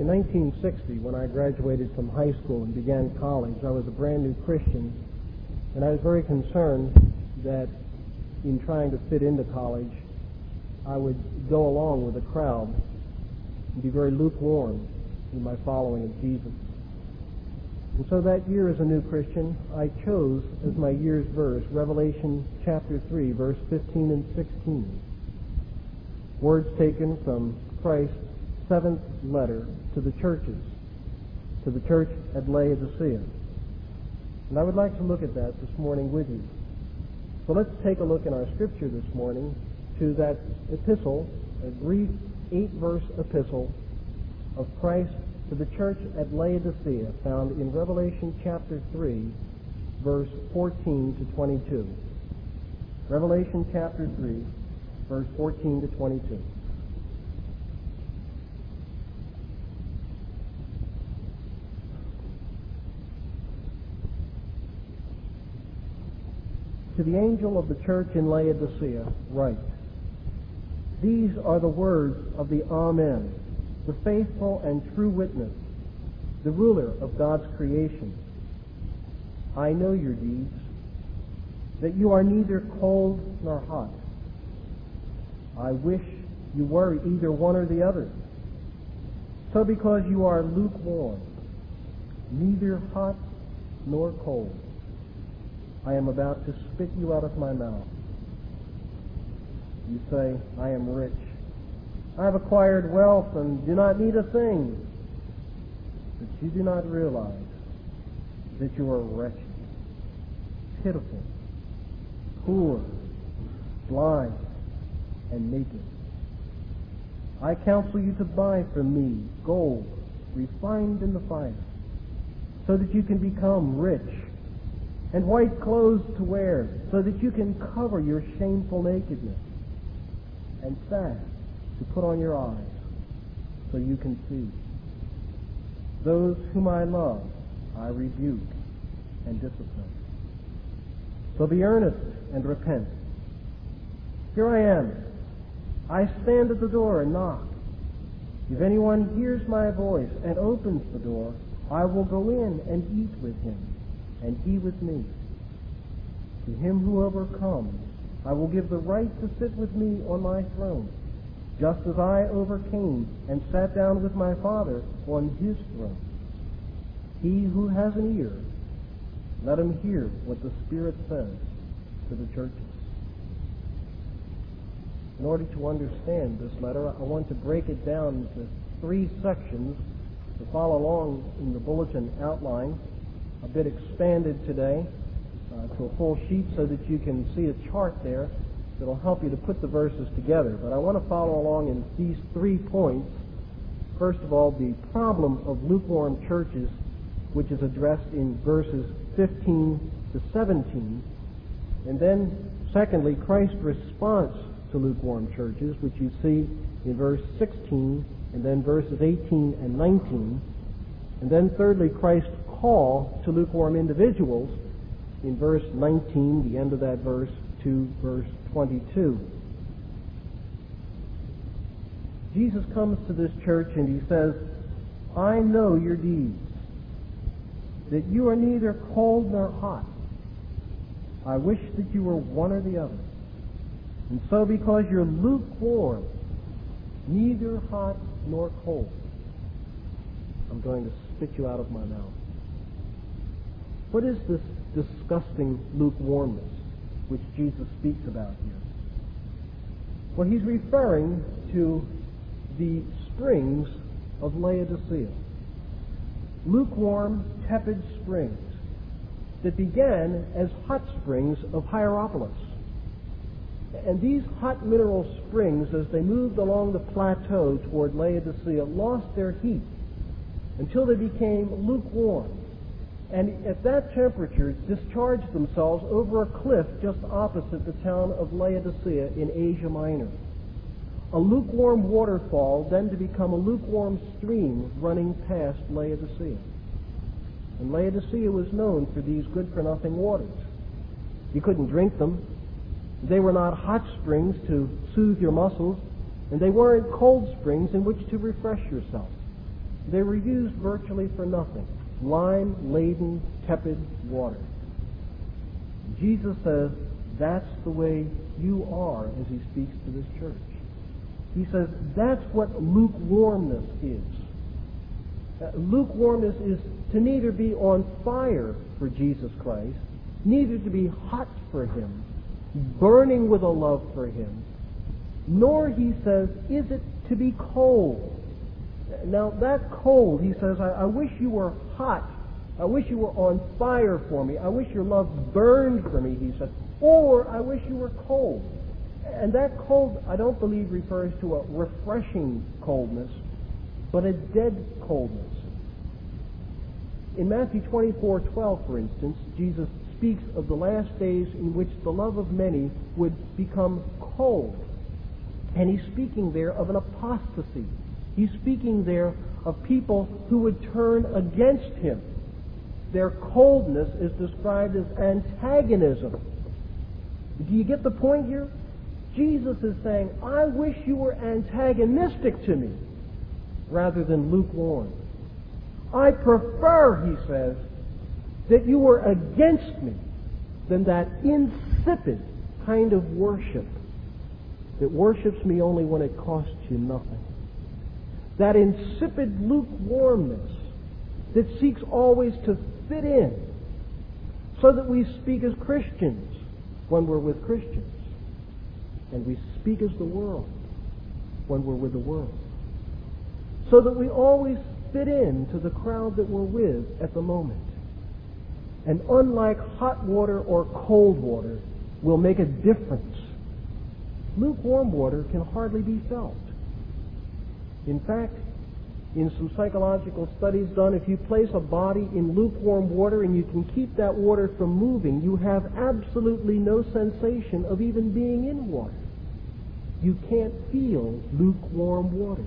In 1960, when I graduated from high school and began college, I was a brand new Christian, and I was very concerned that in trying to fit into college, I would go along with the crowd and be very lukewarm in my following of Jesus. And so that year as a new Christian, I chose as my year's verse Revelation chapter 3, verse 15 and 16. Words taken from Christ's seventh letter to the churches, to the church at Laodicea. And I would like to look at that this morning with you. So let's take a look in our scripture this morning to that epistle, a brief 8-verse epistle of Christ to the church at Laodicea, found in Revelation chapter 3, verse 14 to 22. Revelation chapter 3, verse 14 to 22. To the angel of the church in Laodicea, write, These are the words of the Amen, the faithful and true witness, the ruler of God's creation. I know your deeds, that you are neither cold nor hot. I wish you were either one or the other. So because you are lukewarm, neither hot nor cold, I am about to spit you out of my mouth. You say, I am rich. I have acquired wealth and do not need a thing. But you do not realize that you are wretched, pitiful, poor, blind, and naked. I counsel you to buy from me gold refined in the fire, so that you can become rich, and white clothes to wear, so that you can cover your shameful nakedness, and salve to put on your eyes, so you can see. Those whom I love, I rebuke and discipline. So be earnest and repent. Here I am. I stand at the door and knock. If anyone hears my voice and opens the door, I will go in and eat with him, and he with me. To him who overcomes, I will give the right to sit with me on my throne, just as I overcame and sat down with my Father on his throne. He who has an ear, let him hear what the Spirit says to the churches. In order to understand this letter, I want to break it down into 3 sections to follow along in the bulletin outline, a bit expanded today to a full sheet so that you can see a chart there that will help you to put the verses together. But I want to follow along in these 3 points. First of all, the problem of lukewarm churches, which is addressed in verses 15 to 17. And then, secondly, Christ's response to lukewarm churches, which you see in verse 16, and then verses 18 and 19. And then, thirdly, Christ's call to lukewarm individuals in verse 19, the end of that verse, to verse 22. Jesus comes to this church and he says, I know your deeds, that you are neither cold nor hot. I wish that you were one or the other. And so because you're lukewarm, neither hot nor cold, I'm going to spit you out of my mouth. What is this disgusting lukewarmness which Jesus speaks about here? Well, he's referring to the springs of Laodicea. Lukewarm, tepid springs that began as hot springs of Hierapolis. And these hot mineral springs, as they moved along the plateau toward Laodicea, lost their heat until they became lukewarm. And at that temperature, discharged themselves over a cliff just opposite the town of Laodicea in Asia Minor. A lukewarm waterfall, then to become a lukewarm stream running past Laodicea. And Laodicea was known for these good-for-nothing waters. You couldn't drink them. They were not hot springs to soothe your muscles, and they weren't cold springs in which to refresh yourself. They were used virtually for nothing. Lime-laden, tepid water. Jesus says, that's the way you are, as he speaks to this church. He says, that's what lukewarmness is. Lukewarmness is to neither be on fire for Jesus Christ, neither to be hot for him, burning with a love for him, nor, he says, is it to be cold. Now, that cold, he says, I wish you were hot. I wish you were on fire for me. I wish your love burned for me, he said. Or I wish you were cold. And that cold, I don't believe, refers to a refreshing coldness, but a dead coldness. In Matthew 24:12, for instance, Jesus speaks of the last days in which the love of many would become cold. And he's speaking there of an apostasy. He's speaking there of people who would turn against him. Their coldness is described as antagonism. Do you get the point here? Jesus is saying, I wish you were antagonistic to me rather than lukewarm. I prefer, he says, that you were against me than that insipid kind of worship that worships me only when it costs you nothing. That insipid lukewarmness that seeks always to fit in so that we speak as Christians when we're with Christians, and we speak as the world when we're with the world, so that we always fit in to the crowd that we're with at the moment. And unlike hot water or cold water will make a difference, lukewarm water can hardly be felt. In fact, in some psychological studies done, if you place a body in lukewarm water and you can keep that water from moving, you have absolutely no sensation of even being in water. You can't feel lukewarm water.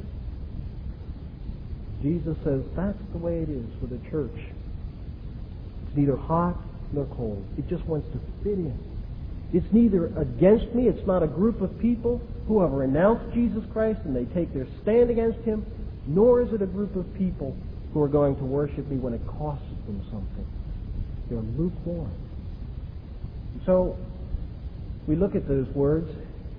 Jesus says that's the way it is with the church. It's neither hot nor cold. It just wants to fit in. It's neither against me. It's not a group of people who have renounced Jesus Christ and they take their stand against him, nor is it a group of people who are going to worship me when it costs them something. They're lukewarm. So we look at those words.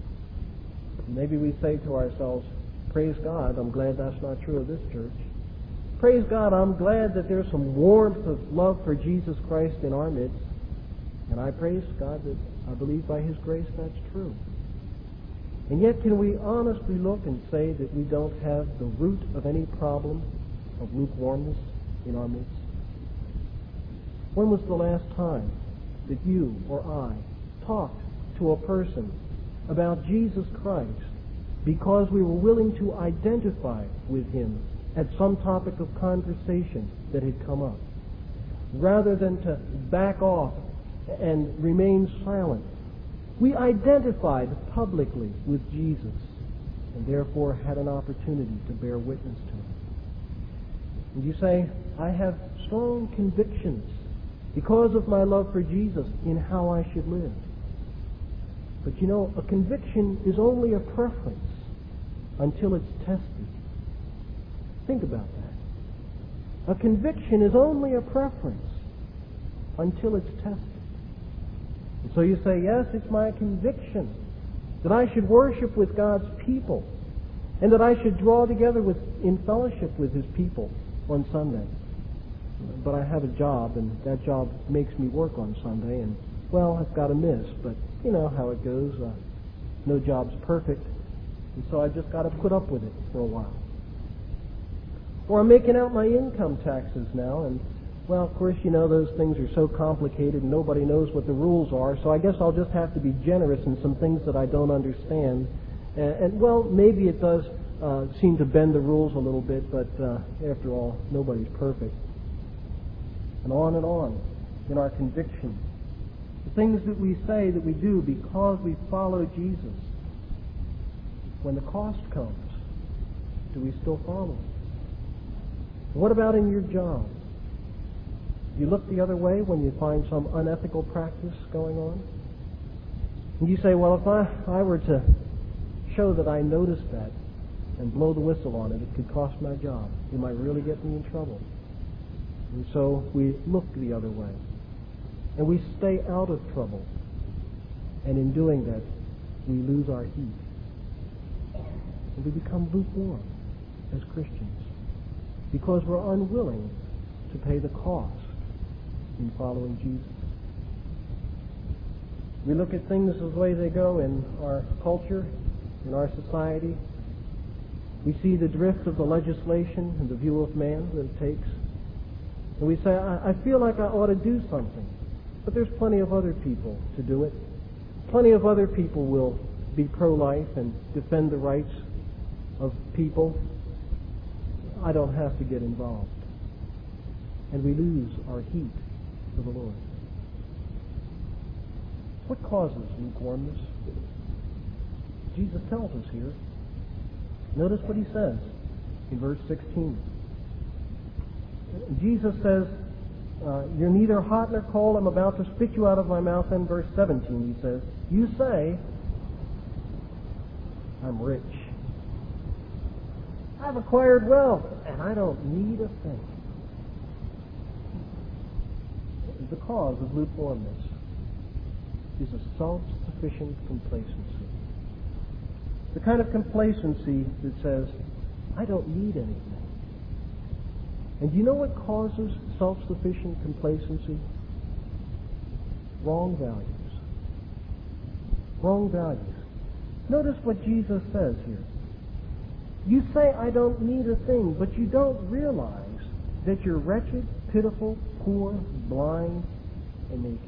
Maybe we say to ourselves, praise God, I'm glad that's not true of this church. Praise God, I'm glad that there's some warmth of love for Jesus Christ in our midst. And I praise God that I believe by his grace that's true. And yet can we honestly look and say that we don't have the root of any problem of lukewarmness in our midst? When was the last time that you or I talked to a person about Jesus Christ because we were willing to identify with him at some topic of conversation that had come up, rather than to back off and remain silent? We identified publicly with Jesus and therefore had an opportunity to bear witness to him. And you say, I have strong convictions because of my love for Jesus in how I should live. But you know, a conviction is only a preference until it's tested. Think about that. A conviction is only a preference until it's tested. And so you say, yes, it's my conviction that I should worship with God's people and that I should draw together in fellowship with his people on Sunday. But I have a job, and that job makes me work on Sunday, and, well, I've got to miss, but you know how it goes. No job's perfect, and so I just got to put up with it for a while. Or I'm making out my income taxes now, and, well, of course, you know, those things are so complicated and nobody knows what the rules are, so I guess I'll just have to be generous in some things that I don't understand. And well, maybe it does seem to bend the rules a little bit, but after all, nobody's perfect. And on in our convictions. The things that we say that we do because we follow Jesus. When the cost comes, do we still follow him? What about in your job? You look the other way when you find some unethical practice going on? And you say, well, if I were to show that I noticed that, and blow the whistle on it. It could cost my job. It might really get me in trouble. And so we look the other way. And we stay out of trouble. And in doing that, we lose our heat. And we become lukewarm as Christians because we're unwilling to pay the cost in following Jesus. We look at things the way they go in our culture, in our society. We see the drift of the legislation and the view of man that it takes. And we say, I feel like I ought to do something. But there's plenty of other people to do it. Plenty of other people will be pro-life and defend the rights of people. I don't have to get involved. And we lose our heat for the Lord. What causes lukewarmness? Jesus tells us here. Notice what he says in verse 16. Jesus says, you're neither hot nor cold. I'm about to spit you out of my mouth. And verse 17 he says, you say, I'm rich. I've acquired wealth, and I don't need a thing. The cause of lukewarmness is a self-sufficient complacency. The kind of complacency that says, I don't need anything. And do you know what causes self-sufficient complacency? Wrong values. Wrong values. Notice what Jesus says here. You say, I don't need a thing, but you don't realize that you're wretched, pitiful, poor, blind, and naked.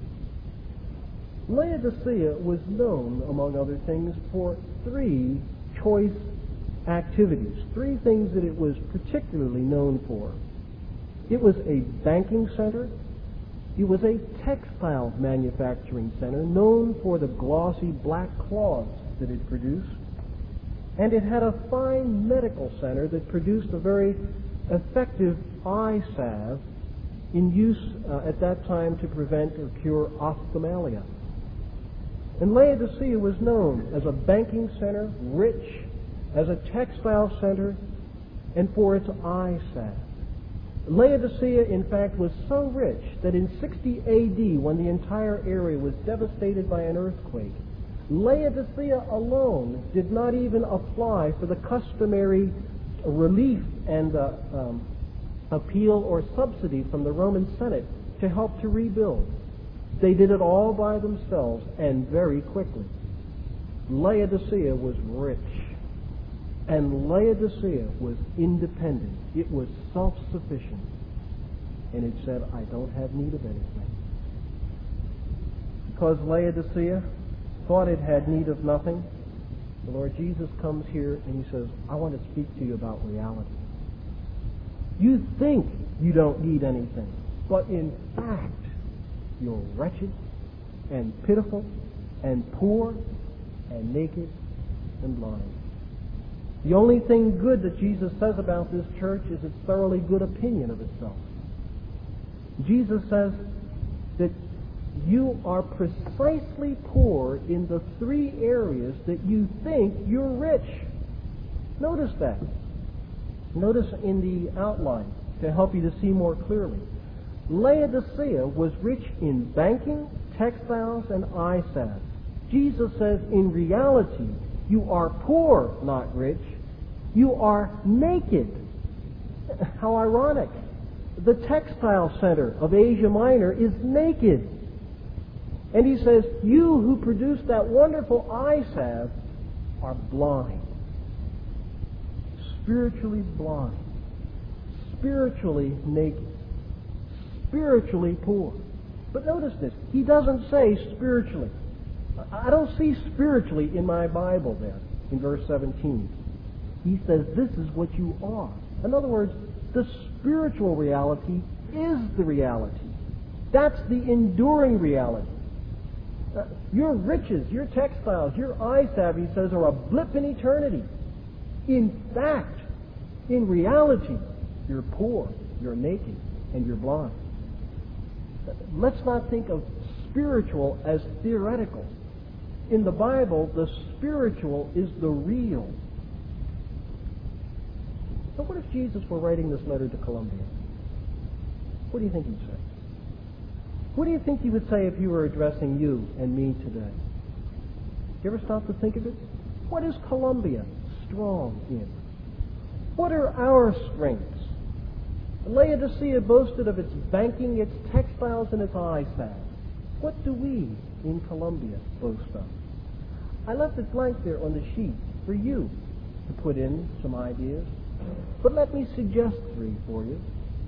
Laodicea was known, among other things, for three choice activities, three things that it was particularly known for. It was a banking center. It was a textile manufacturing center known for the glossy black cloths that it produced. And it had a fine medical center that produced a very effective eye salve in use at that time to prevent or cure ophthalmia. And Laodicea was known as a banking center, rich, as a textile center, and for its eye salve. Laodicea, in fact, was so rich that in 60 A.D., when the entire area was devastated by an earthquake, Laodicea alone did not even apply for the customary relief and appeal or subsidy from the Roman Senate to help to rebuild. They did it all by themselves and very quickly. Laodicea was rich. And Laodicea was independent. It was self-sufficient. And it said, I don't have need of anything. Because Laodicea thought it had need of nothing, the Lord Jesus comes here and he says, I want to speak to you about reality. You think you don't need anything, but in fact, you're wretched and pitiful and poor and naked and blind. The only thing good that Jesus says about this church is its thoroughly good opinion of itself. Jesus says that you are precisely poor in the three areas that you think you're rich. Notice that. Notice in the outline to help you to see more clearly. Laodicea was rich in banking, textiles, and eye salve. Jesus says in reality, you are poor, not rich. You are naked. How ironic. The textile center of Asia Minor is naked. And he says, you who produce that wonderful eye salve are blind. Spiritually blind. Spiritually naked. Spiritually poor. But notice this. He doesn't say spiritually. I don't see spiritually in my Bible there in verse 17. He says this is what you are. In other words, the spiritual reality is the reality. That's the enduring reality. Your riches, your textiles, your eye salve, he says, are a blip in eternity. In fact, in reality, you're poor, you're naked, and you're blind. Let's not think of spiritual as theoretical. In the Bible, the spiritual is the real. But what if Jesus were writing this letter to Colombia? What do you think he'd say? What do you think he would say if he were addressing you and me today? You ever stop to think of it? What is Colombia strong in? What are our strengths? Laodicea boasted of its banking, its textiles, and its eye salve. What do we in Colombia boast of? I left it blank there on the sheet for you to put in some ideas. But let me suggest 3 for you.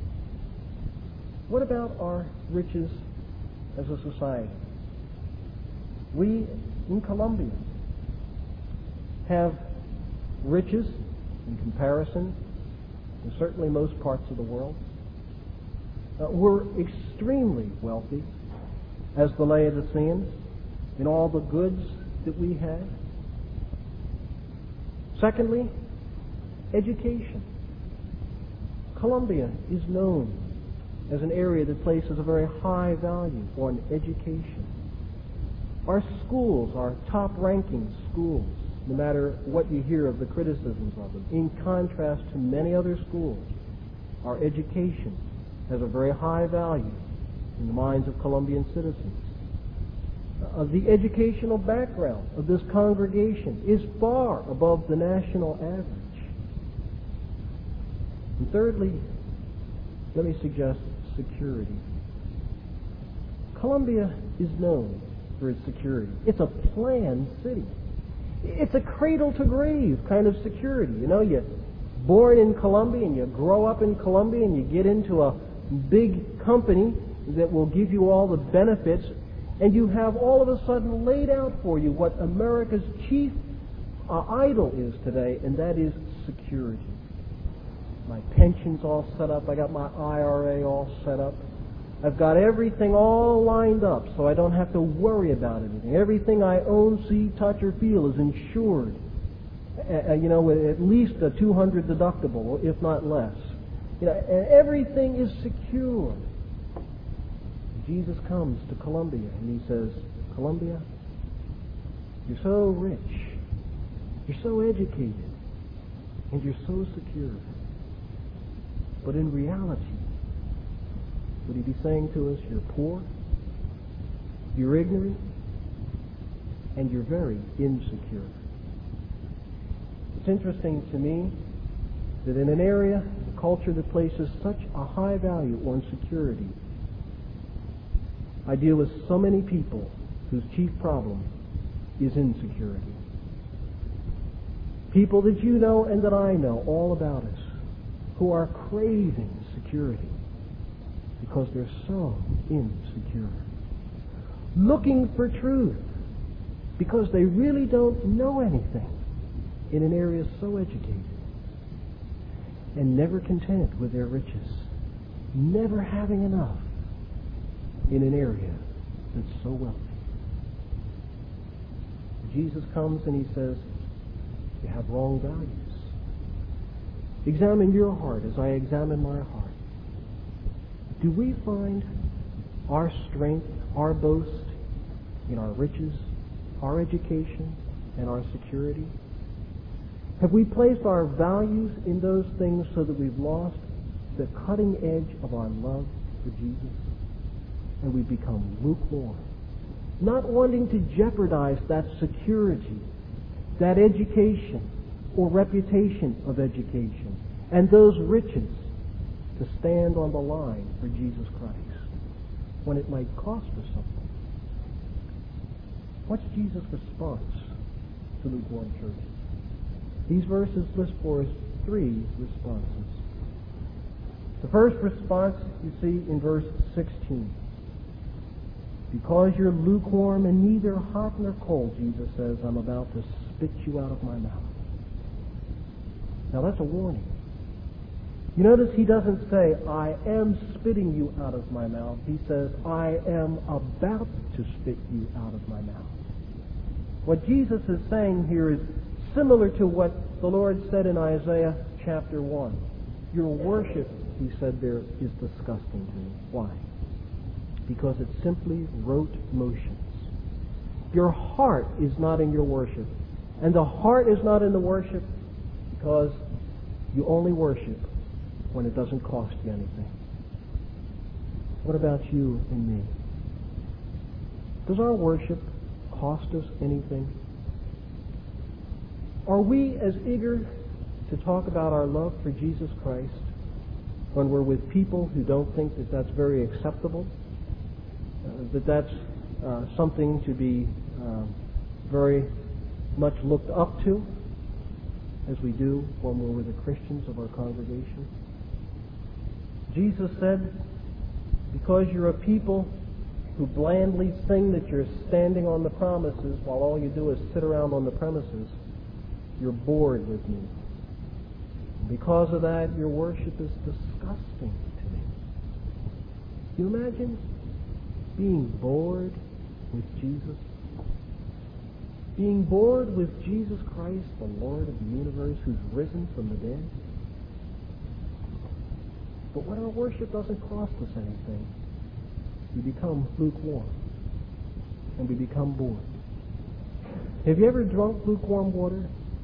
What about our riches as a society? We in Colombia have riches in comparison to certainly most parts of the world. We're extremely wealthy as the Laodiceans in all the goods that we have. Secondly, education. Colombia is known as an area that places a very high value on education. Our schools are top-ranking schools, no matter what you hear of the criticisms of them. In contrast to many other schools, our education has a very high value in the minds of Colombian citizens. The educational background of this congregation is far above the national average. And thirdly, let me suggest security. Colombia is known for its security. It's a planned city. It's a cradle-to-grave kind of security. You know, you're born in Colombia and you grow up in Colombia and you get into a big company that will give you all the benefits, and you have all of a sudden laid out for you what America's chief idol is today, and that is security. My pension's all set up. I got my IRA all set up. I've got everything all lined up so I don't have to worry about anything. Everything I own, see, touch, or feel is insured. With at least a $200 deductible, if not less. And everything is secure. Jesus comes to Colombia and he says, Colombia, you're so rich, you're so educated, and you're so secure. But in reality, would he be saying to us, you're poor, you're ignorant, and you're very insecure? It's interesting to me that in an area, a culture that places such a high value on security, I deal with so many people whose chief problem is insecurity. People that you know and that I know all about us, who are craving security because they're so insecure. Looking for truth because they really don't know anything in an area so educated. And never content with their riches. Never having enough in an area that's so wealthy. Jesus comes and he says, you have wrong values. Examine your heart as I examine my heart. Do we find our strength, our boast in our riches, our education, and our security? Have we placed our values in those things so that we've lost the cutting edge of our love for Jesus? And we become lukewarm, not wanting to jeopardize that security, that education or reputation of education, and those riches to stand on the line for Jesus Christ when it might cost us something. What's Jesus' response to lukewarm churches? These verses list for us 3 responses. The first response you see in verse 16. Because you're lukewarm and neither hot nor cold, Jesus says, I'm about to spit you out of my mouth. Now that's a warning. You notice he doesn't say, I am spitting you out of my mouth. He says, I am about to spit you out of my mouth. What Jesus is saying here is similar to what the Lord said in Isaiah chapter 1. Your worship, he said there, is disgusting to me. Why? Because it's simply rote motions. Your heart is not in your worship. And the heart is not in the worship because You only worship when it doesn't cost you anything. What about you and me? Does our worship cost us anything? Are we as eager to talk about our love for Jesus Christ when we're with people who don't think that that's very acceptable, that that's something to be very much looked up to, as we do when we're with the Christians of our congregation? Jesus said, because you're a people who blandly sing that you're standing on the promises while all you do is sit around on the premises, you're bored with me. Because of that, your worship is disgusting to me. Can you imagine being bored with Jesus? Being bored with Jesus Christ, the Lord of the universe, who's risen from the dead? But when our worship doesn't cost us anything, we become lukewarm, and we become bored. Have you ever drunk lukewarm water?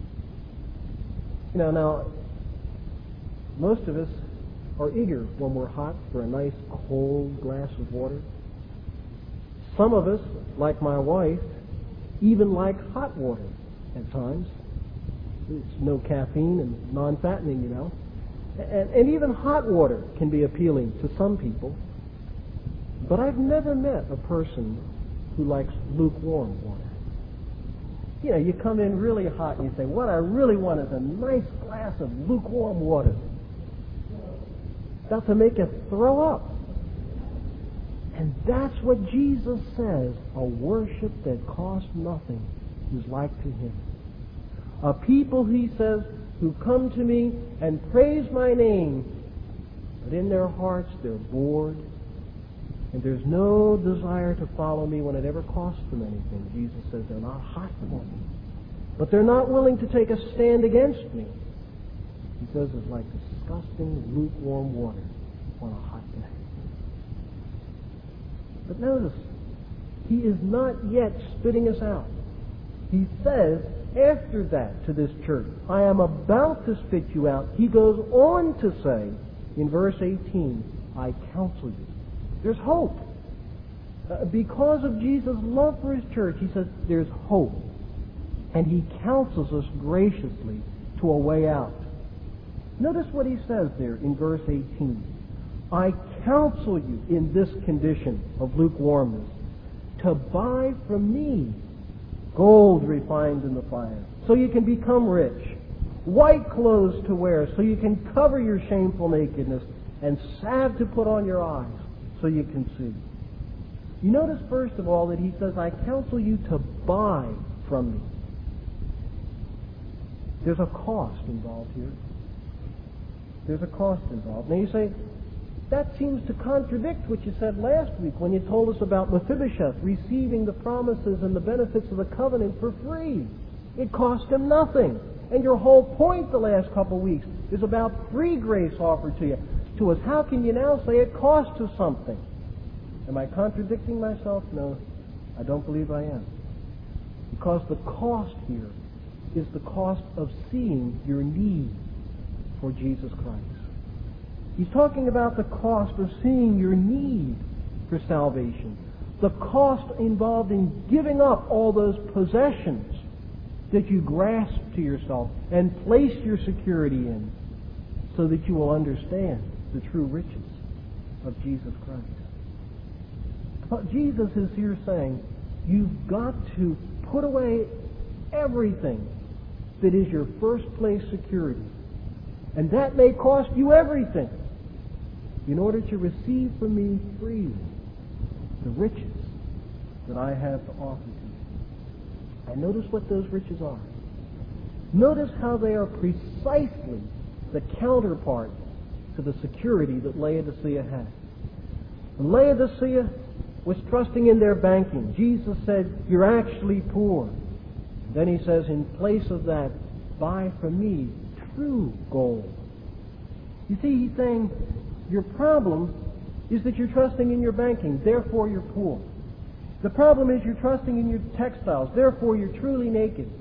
Now, most of us are eager when we're hot for a nice cold glass of water. Some of us, like my wife, even like hot water at times. It's no caffeine and non-fattening, And even hot water can be appealing to some people. But I've never met a person who likes lukewarm water. You come in really hot and you say, what I really want is a nice glass of lukewarm water. About to make you throw up. And that's what Jesus says a worship that costs nothing is like to him. A people, he says, who come to me and praise my name, but in their hearts they're bored, and there's no desire to follow me when it ever costs them anything. Jesus says they're not hot for me. But they're not willing to take a stand against me. He says it's like disgusting, lukewarm water on a hot day. But notice, he is not yet spitting us out. He says, after that, to this church, I am about to spit you out. He goes on to say, in verse 18, I counsel you. There's hope. Because of Jesus' love for his church, he says there's hope. And he counsels us graciously to a way out. Notice what he says there in verse 18. I counsel you in this condition of lukewarmness to buy from me gold refined in the fire, so you can become rich, white clothes to wear, so you can cover your shameful nakedness, and salve to put on your eyes, so you can see. You notice, first of all, that he says, I counsel you to buy from me. There's a cost involved here. There's a cost involved. Now you say, that seems to contradict what you said last week when you told us about Mephibosheth receiving the promises and the benefits of the covenant for free. It cost him nothing. And your whole point the last couple of weeks is about free grace offered to us. How can you now say it cost us something? Am I contradicting myself? No, I don't believe I am. Because the cost here is the cost of seeing your need for Jesus Christ. He's talking about the cost of seeing your need for salvation. The cost involved in giving up all those possessions that you grasp to yourself and place your security in so that you will understand the true riches of Jesus Christ. But Jesus is here saying, you've got to put away everything that is your first place security. And that may cost you everything in order to receive from me freely the riches that I have to offer to you. And notice what those riches are. Notice how they are precisely the counterpart to the security that Laodicea had. And Laodicea was trusting in their banking. Jesus said, you're actually poor. And then he says, in place of that, buy from me true gold. You see, he's saying, your problem is that you're trusting in your banking, therefore you're poor. The problem is you're trusting in your textiles, therefore you're truly naked.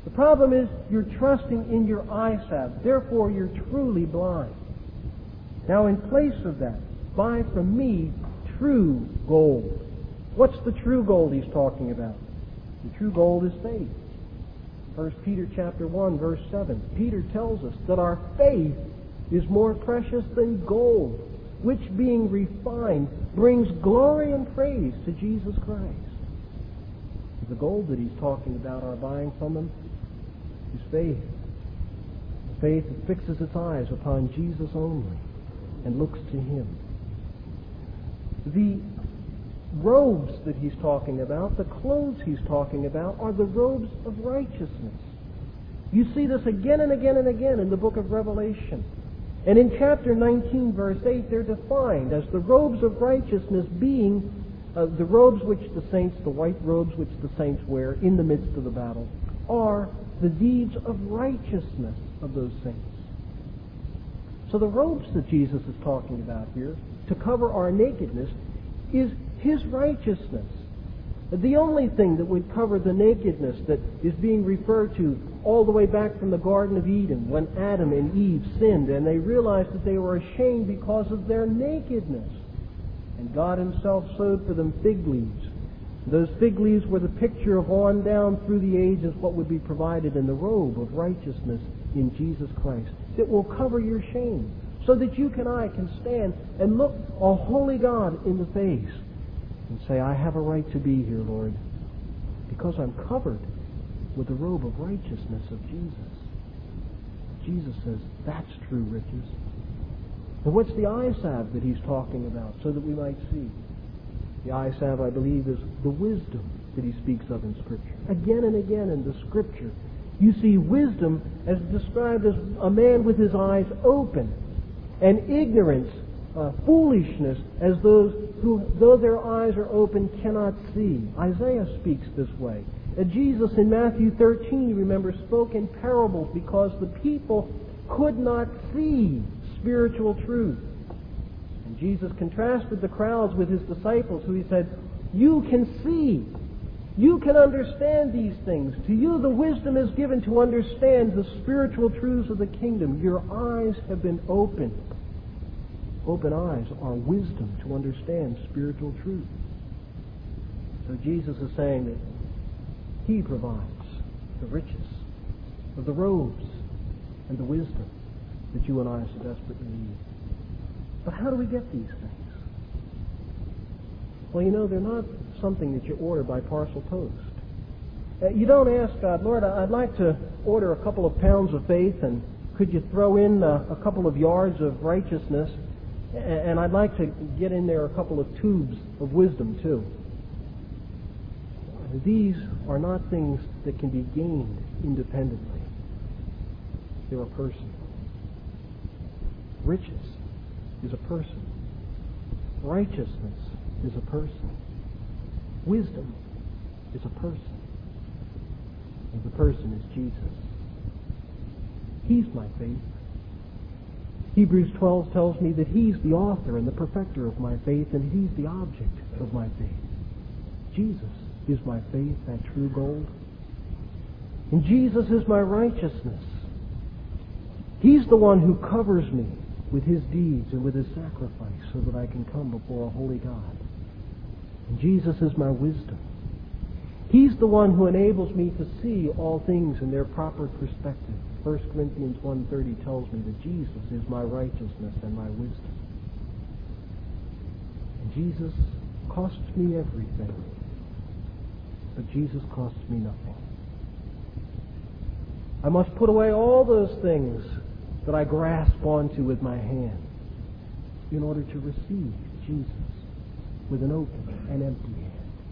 The problem is you're trusting in your eye salve. Therefore, you're truly blind. Now, in place of that, buy from me true gold. What's the true gold he's talking about? The true gold is faith. 1 Peter chapter 1, verse 7. Peter tells us that our faith is more precious than gold, which being refined brings glory and praise to Jesus Christ. The gold that he's talking about, our buying from him, is faith. Faith that fixes its eyes upon Jesus only and looks to him. The robes that he's talking about, the clothes he's talking about, are the robes of righteousness. You see this again and again and again in the book of Revelation. And in chapter 19, verse 8, they're defined as the robes of righteousness being the robes which the saints, the white robes which the saints wear in the midst of the battle, are the deeds of righteousness of those saints. So the robes that Jesus is talking about here, to cover our nakedness, is his righteousness. The only thing that would cover the nakedness that is being referred to all the way back from the Garden of Eden, when Adam and Eve sinned and they realized that they were ashamed because of their nakedness. And God himself sewed for them fig leaves. Those fig leaves were the picture of on down through the ages what would be provided in the robe of righteousness in Jesus Christ. It will cover your shame so that you and I can stand and look a holy God in the face and say, I have a right to be here, Lord, because I'm covered with the robe of righteousness of Jesus. Jesus says, that's true riches. And what's the eye salve that he's talking about so that we might see? The eye salve, I believe, is the wisdom that he speaks of in Scripture. Again and again in the Scripture, you see wisdom as described as a man with his eyes open, and ignorance, foolishness, as those who, though their eyes are open, cannot see. Isaiah speaks this way. Jesus in Matthew 13, remember, spoke in parables because the people could not see spiritual truth. And Jesus contrasted the crowds with his disciples, who he said, you can see. You can understand these things. To you the wisdom is given to understand the spiritual truths of the kingdom. Your eyes have been opened. Open eyes are wisdom to understand spiritual truth. So Jesus is saying that he provides the riches of the robes and the wisdom that you and I so desperately need. But how do we get these things? Well, you know, they're not something that you order by parcel post. You don't ask God, Lord, I'd like to order a couple of pounds of faith, and could you throw in a couple of yards of righteousness, and I'd like to get in there a couple of tubes of wisdom too. These are not things that can be gained independently. They're a person. Riches is a person. Righteousness is a person. Wisdom is a person. And the person is Jesus. He's my faith. Hebrews 12 tells me that he's the author and the perfecter of my faith, and he's the object of my faith. Jesus is my faith, that true gold. And Jesus is my righteousness. He's the one who covers me with his deeds and with his sacrifice so that I can come before a holy God. And Jesus is my wisdom. He's the one who enables me to see all things in their proper perspective. 1 Corinthians 1:30 tells me that Jesus is my righteousness and my wisdom. And Jesus costs me everything. But Jesus costs me nothing. I must put away all those things that I grasp onto with my hand in order to receive Jesus with an open and empty hand.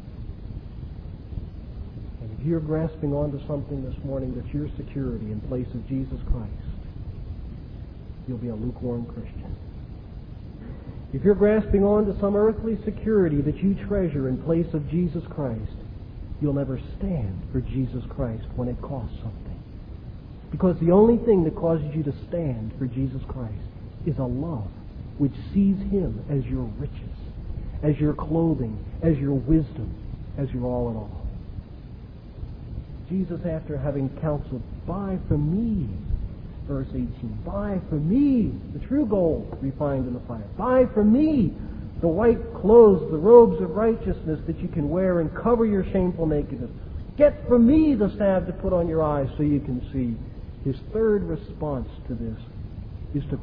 And if you're grasping onto something this morning that's your security in place of Jesus Christ, you'll be a lukewarm Christian. If you're grasping onto some earthly security that you treasure in place of Jesus Christ, you'll never stand for Jesus Christ when it costs something. Because the only thing that causes you to stand for Jesus Christ is a love which sees him as your riches, as your clothing, as your wisdom, as your all in all. Jesus, after having counseled, buy from me, verse 18, buy from me the true gold refined in the fire. Buy from me the white clothes, the robes of righteousness that you can wear and cover your shameful nakedness. Get from me the salve to put on your eyes so you can see. His third response to this is to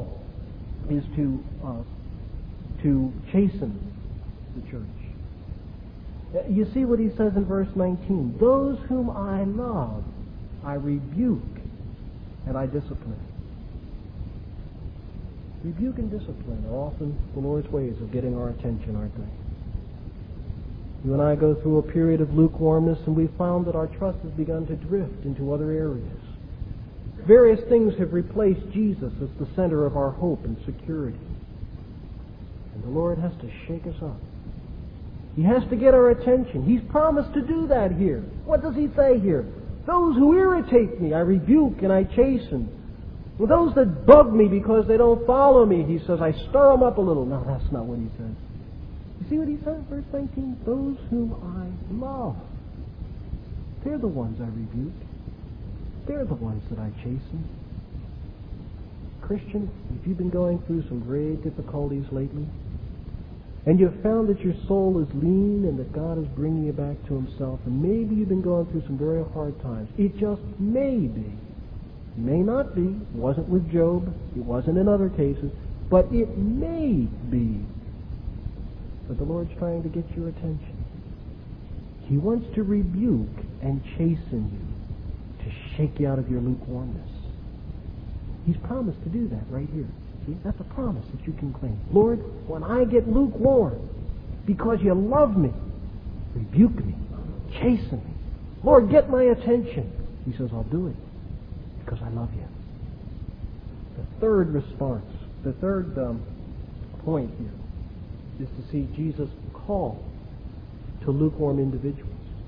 chasten the church. You see what he says in verse 19. Those whom I love, I rebuke and I discipline. Rebuke and discipline are often the Lord's ways of getting our attention, aren't they? You and I go through a period of lukewarmness, and we've found that our trust has begun to drift into other areas. Various things have replaced Jesus as the center of our hope and security. And the Lord has to shake us up. He has to get our attention. He's promised to do that here. What does he say here? Those who irritate me, I rebuke and I chasten. Well, those that bug me because they don't follow me, he says, I stir them up a little. No, that's not what he says. You see what he says, verse 19? Those whom I love. They're the ones I rebuke. They're the ones that I chasten. Christian, if you've been going through some great difficulties lately, and you've found that your soul is lean and that God is bringing you back to himself, and maybe you've been going through some very hard times, it just may be, may not be, it wasn't with Job, it wasn't in other cases, but it may be that the Lord's trying to get your attention. He wants to rebuke and chasten you, to shake you out of your lukewarmness. He's promised to do that right here. See, that's a promise that you can claim. Lord, when I get lukewarm, because you love me, rebuke me, chasten me. Lord, get my attention. He says, I'll do it because I love you. The third response, the third point here is to see Jesus call to lukewarm individuals.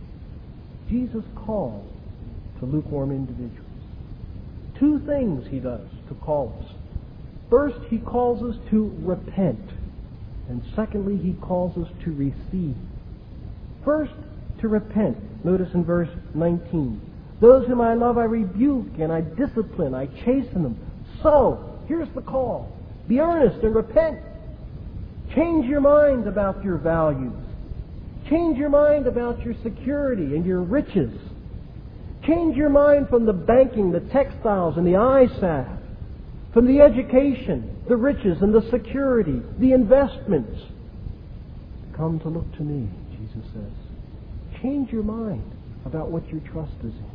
Jesus calls to lukewarm individuals. Two things he does to call us. First, he calls us to repent. And secondly, he calls us to receive. First, to repent. Notice in verse 19. Those whom I love I rebuke and I discipline, I chasten them. So, here's the call. Be earnest and repent. Change your mind about your values. Change your mind about your security and your riches. Change your mind from the banking, the textiles, and the eye salve. From the education, the riches, and the security, the investments. Come to look to me, Jesus says. Change your mind about what your trust is in.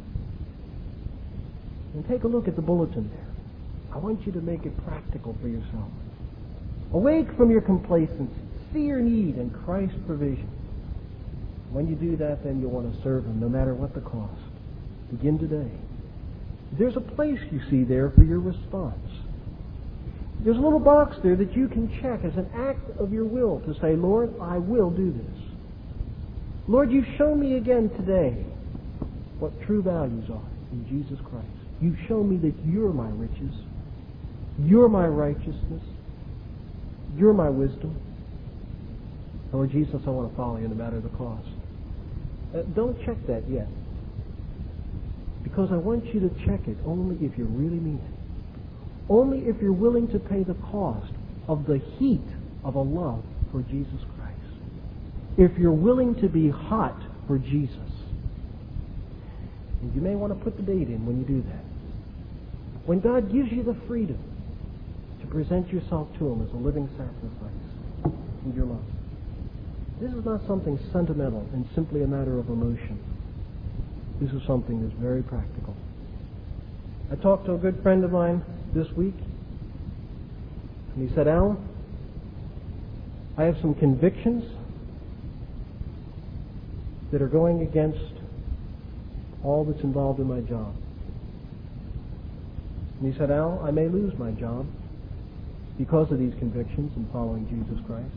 And take a look at the bulletin there. I want you to make it practical for yourself. Awake from your complacency. See your need and Christ's provision. When you do that, then you'll want to serve Him no matter what the cost. Begin today. There's a place, you see, there for your response. There's a little box there that you can check as an act of your will to say, Lord, I will do this. Lord, you've shown me again today what true values are in Jesus Christ. You've shown me that you're my riches. You're my righteousness. You're my wisdom. Lord Jesus, I want to follow you no matter the cost. Don't check that yet. Because I want you to check it only if you really mean it. Only if you're willing to pay the cost of the heat of a love for Jesus Christ. If you're willing to be hot for Jesus. And you may want to put the date in when you do that. When God gives you the freedom to present yourself to Him as a living sacrifice in your love. This is not something sentimental and simply a matter of emotion. This is something that's very practical. I talked to a good friend of mine this week, and he said, Alan, I have some convictions that are going against all that's involved in my job. And he said, Al, I may lose my job because of these convictions in following Jesus Christ.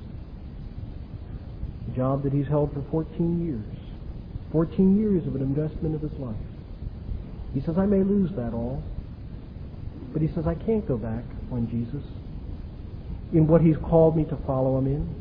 A job that he's held for 14 years. 14 years of an investment of his life. He says, I may lose that all. But he says, I can't go back on Jesus in what He's called me to follow Him in.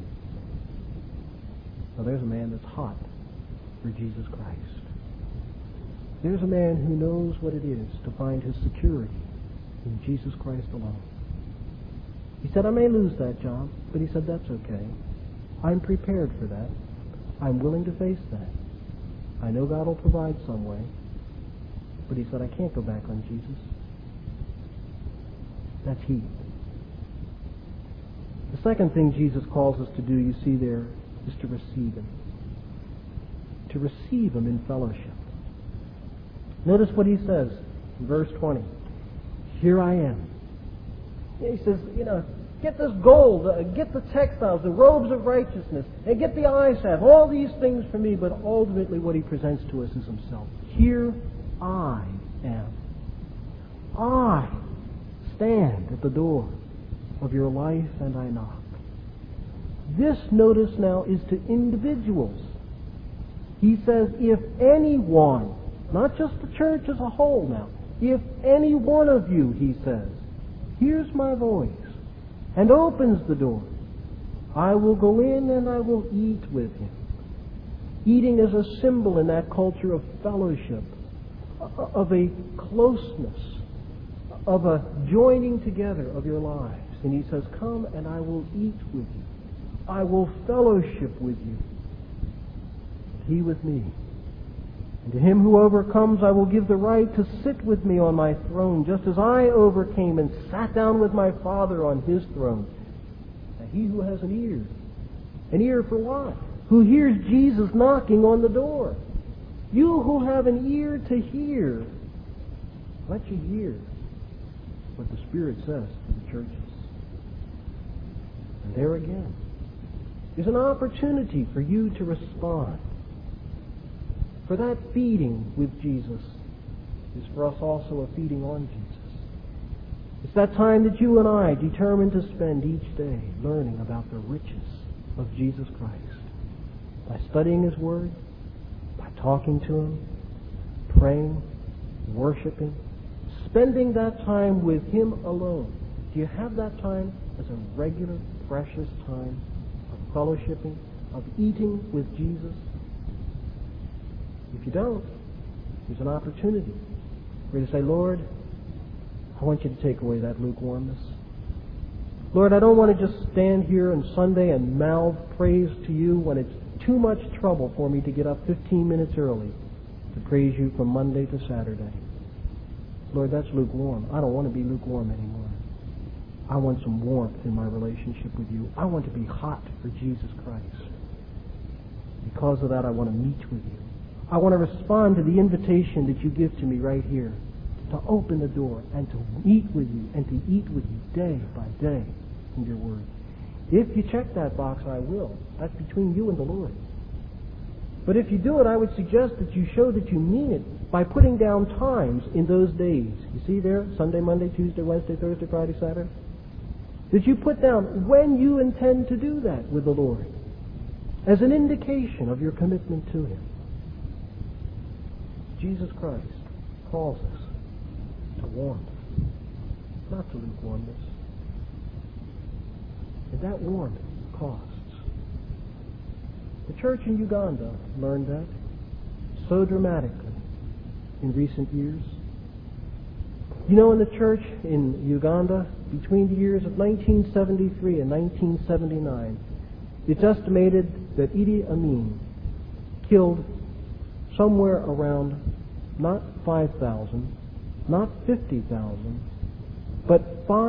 Now there's a man that's hot for Jesus Christ. There's a man who knows what it is to find his security in Jesus Christ alone. He said, I may lose that job, but he said, that's okay. I'm prepared for that. I'm willing to face that. I know God will provide some way. But he said, I can't go back on Jesus. That's heat. The second thing Jesus calls us to do, you see there, is to receive Him. To receive Him in fellowship. Notice what He says in verse 20. Here I am. He says, get this gold, get the textiles, the robes of righteousness, and get the eye salve, all these things for me, but ultimately what He presents to us is Himself. Here I am. I stand at the door of your life and I knock. This, notice now, is to individuals. He says, if anyone, not just the church as a whole now, if any one of you, He says, hears my voice and opens the door, I will go in and I will eat with him. Eating is a symbol in that culture of fellowship, of a closeness, of a joining together of your lives. And He says, come and I will eat with you. I will fellowship with you. He with me. And to him who overcomes, I will give the right to sit with me on my throne, just as I overcame and sat down with my Father on His throne. Now he who has an ear for what? Who hears Jesus knocking on the door. You who have an ear to hear, let you hear what the Spirit says to the churches. And there again is an opportunity for you to respond. For that feeding with Jesus is for us also a feeding on Jesus. It's that time that you and I determine to spend each day learning about the riches of Jesus Christ. By studying His Word, by talking to Him, praying, worshiping, spending that time with Him alone. Do you have that time as a regular, precious time of fellowshipping, of eating with Jesus? If you don't, there's an opportunity for you to say, Lord, I want you to take away that lukewarmness. Lord, I don't want to just stand here on Sunday and mouth praise to you when it's too much trouble for me to get up 15 minutes early to praise you from Monday to Saturday. Lord, that's lukewarm. I don't want to be lukewarm anymore. I want some warmth in my relationship with you. I want to be hot for Jesus Christ. Because of that, I want to meet with you. I want to respond to the invitation that you give to me right here, to open the door and to meet with you and to eat with you day by day in your Word. If you check that box, I will. That's between you and the Lord. But if you do it, I would suggest that you show that you mean it by putting down times in those days. You see there, Sunday, Monday, Tuesday, Wednesday, Thursday, Friday, Saturday? That you put down when you intend to do that with the Lord as an indication of your commitment to Him. Jesus Christ calls us to warmth, not to lukewarmness. And that warmth costs. The church in Uganda learned that so dramatically in recent years. You know, in the church in Uganda, between the years of 1973 and 1979, it's estimated that Idi Amin killed somewhere around not 5,000, not 50,000, but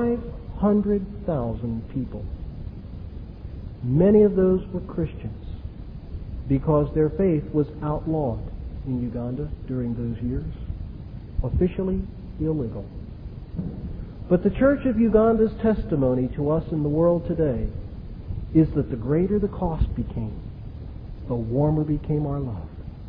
500,000 people. Many of those were Christians because their faith was outlawed in Uganda during those years, officially illegal. But the Church of Uganda's testimony to us in the world today is that the greater the cost became, the warmer became our love.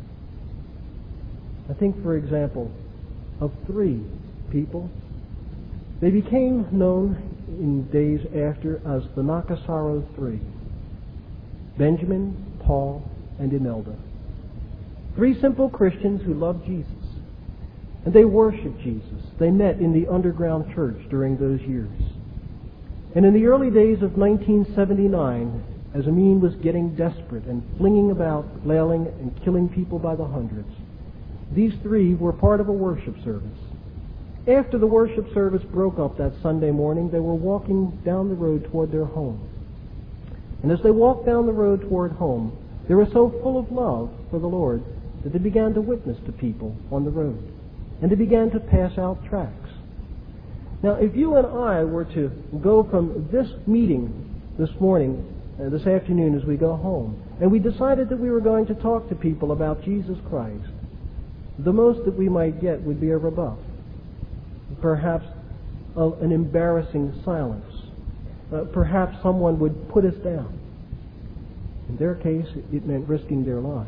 I think, for example, of 3 people. They became known in days after as the Nakasaro 3. Benjamin, Paul, and Imelda. 3 simple Christians who loved Jesus. And they worshiped Jesus. They met in the underground church during those years. And in the early days of 1979, as Amin was getting desperate and flinging about, flailing and killing people by the hundreds, These three were part of a worship service. After the worship service broke up that Sunday morning, they were walking down the road toward their home. And as they walked down the road toward home, they were so full of love for the Lord that they began to witness to people on the road. And they began to pass out tracts. Now, if you and I were to go from this meeting this morning, this afternoon as we go home, and we decided that we were going to talk to people about Jesus Christ, the most that we might get would be a rebuff. Perhaps an embarrassing silence. Perhaps someone would put us down. In their case, it meant risking their lives.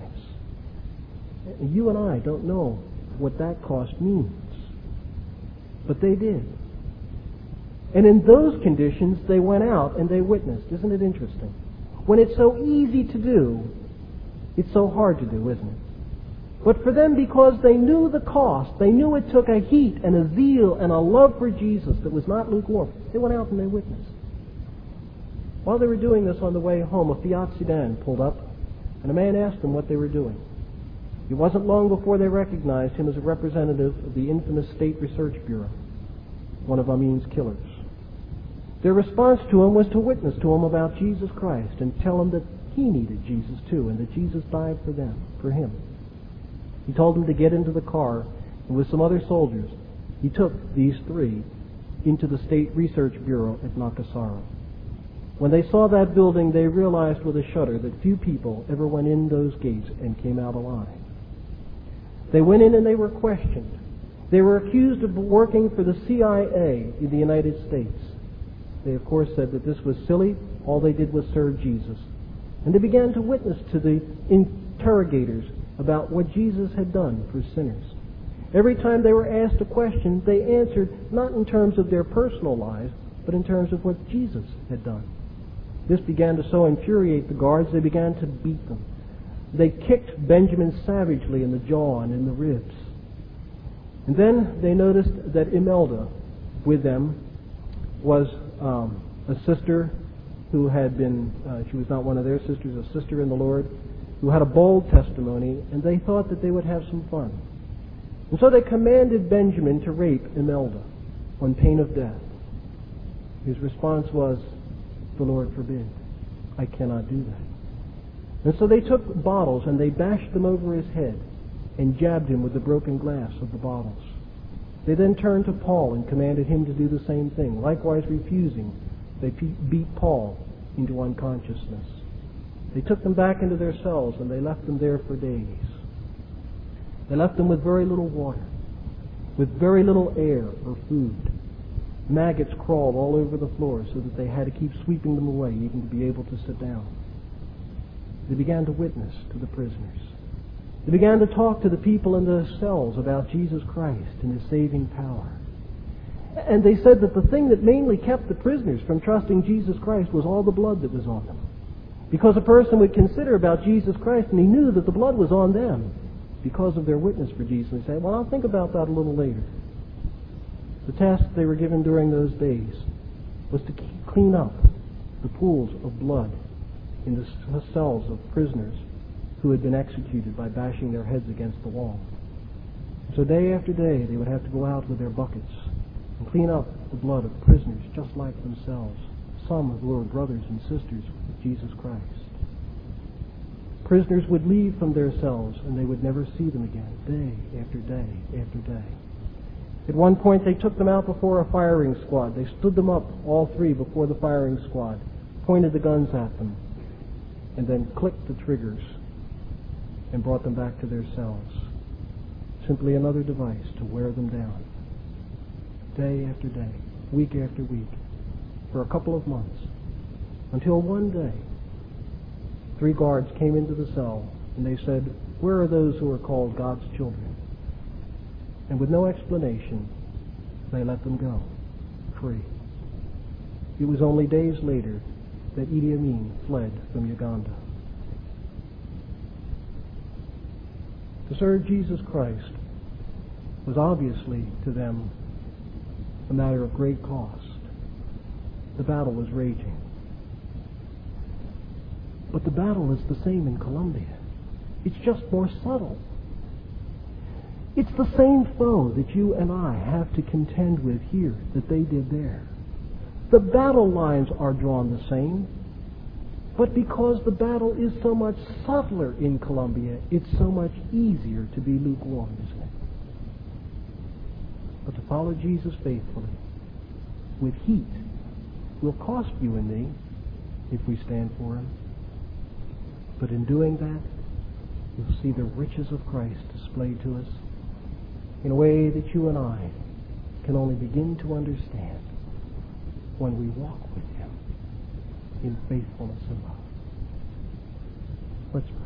You and I don't know what that cost means. But they did. And in those conditions, they went out and they witnessed. Isn't it interesting? When it's so easy to do, it's so hard to do, isn't it? But for them, because they knew the cost, they knew it took a heat and a zeal and a love for Jesus that was not lukewarm, they went out and they witnessed. While they were doing this on the way home, a Fiat sedan pulled up, and a man asked them what they were doing. It wasn't long before they recognized him as a representative of the infamous State Research Bureau, one of Amin's killers. Their response to him was to witness to him about Jesus Christ and tell him that he needed Jesus too and that Jesus died for him. He told them to get into the car, and with some other soldiers, he took these three into the State Research Bureau at Nakasaro. When they saw that building, they realized with a shudder that few people ever went in those gates and came out alive. They went in and they were questioned. They were accused of working for the CIA in the United States. They, of course, said that this was silly. All they did was serve Jesus. And they began to witness to the interrogators about what Jesus had done for sinners. Every time they were asked a question, they answered not in terms of their personal lives, but in terms of what Jesus had done. This began to so infuriate the guards, they began to beat them. They kicked Benjamin savagely in the jaw and in the ribs. And then they noticed that Imelda, with them, was a sister who had been, she was not one of their sisters, a sister in the Lord, who had a bold testimony, and they thought that they would have some fun. And so they commanded Benjamin to rape Imelda on pain of death. His response was, "The Lord forbid. I cannot do that." And so they took bottles and they bashed them over his head and jabbed him with the broken glass of the bottles. They then turned to Paul and commanded him to do the same thing. Likewise refusing, they beat Paul into unconsciousness. They took them back into their cells and they left them there for days. They left them with very little water, with very little air or food. Maggots crawled all over the floor so that they had to keep sweeping them away even to be able to sit down. They began to witness to the prisoners. They began to talk to the people in the cells about Jesus Christ and His saving power. And they said that the thing that mainly kept the prisoners from trusting Jesus Christ was all the blood that was on them. Because a person would consider about Jesus Christ and he knew that the blood was on them because of their witness for Jesus. And he said, well, I'll think about that a little later. The task they were given during those days was to clean up the pools of blood in the cells of prisoners who had been executed by bashing their heads against the wall. So day after day they would have to go out with their buckets and clean up the blood of prisoners just like themselves, some who were brothers and sisters with Jesus Christ. Prisoners would leave from their cells and they would never see them again, day after day after day. At one point they took them out before a firing squad. They stood them up, all three, before the firing squad, pointed the guns at them, and then clicked the triggers and brought them back to their cells. Simply another device to wear them down. Day after day, week after week, for a couple of months, until one day, 3 guards came into the cell and they said, "Where are those who are called God's children?" And with no explanation, they let them go, free. It was only days later that Idi Amin fled from Uganda. To serve Jesus Christ was obviously to them a matter of great cost. The battle was raging. But the battle is the same in Colombia. It's just more subtle. It's the same foe that you and I have to contend with here that they did there. The battle lines are drawn the same, but because the battle is so much subtler in Colombia, it's so much easier to be lukewarm, isn't it? But to follow Jesus faithfully with heat will cost you and me if we stand for Him. But in doing that, you'll see the riches of Christ displayed to us in a way that you and I can only begin to understand when we walk with Him in faithfulness and love. Let's pray.